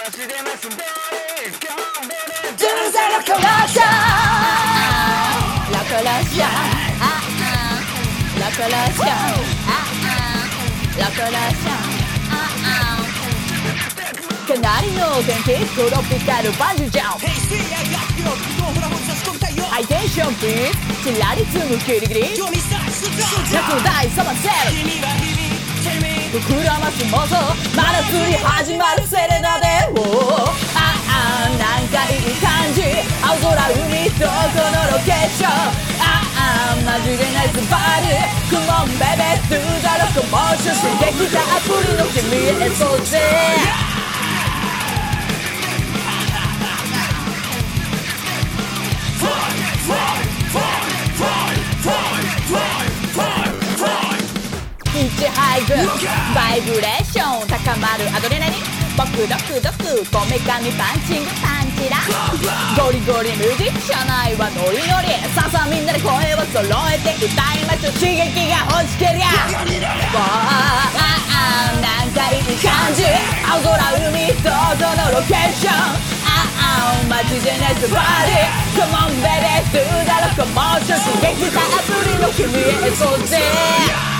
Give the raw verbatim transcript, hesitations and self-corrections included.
Do the recollection, recollection, recollection, recollection. かなりの天気トロピカルバンジージャンプハイテンションビーツちらりつむギリギリ拡大さませる膨らます妄想真夏に始まるセレナでもああなんかいい感じ青空海どこのロケーションああマジでナイスバディ Come on baby do the locomotion 刺激たっぷりの君へそうぜヒッチハイクバイブレーション高まるアドレナリン僕ドクドクこめかみパンチングパンチラゴリゴリミュージック車内はノリノリさあさあみんなで声を揃えて歌いましょう刺激が欲しけりゃわあなんかいい感じ青空海どこのロケーションああマジでナイスバディ Come on baby do the locomotion 刺激たっぷりの君へそうぜ